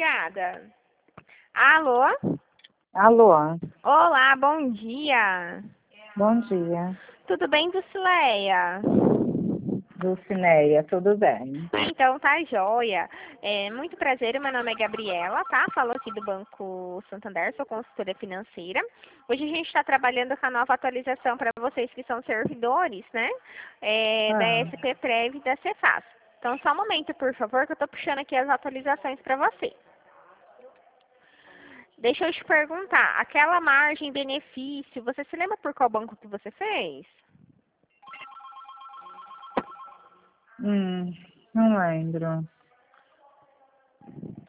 Obrigada. Alô? Alô, Olá, bom dia. bom dia. Tudo bem, Dulcileia? Dulcineia, tudo bem? Então, tá joia. Muito prazer, meu nome é Gabriela, tá? Falo aqui do Banco Santander, sou consultora financeira. Hoje a gente está trabalhando com a nova atualização para vocês que são servidores, né? Da Ah, SPPrev e da Cefaz. Então, só um momento, por favor, que eu tô puxando aqui as atualizações para você. Deixa eu te perguntar, aquela margem benefício, você se lembra por qual banco que você fez? não lembro.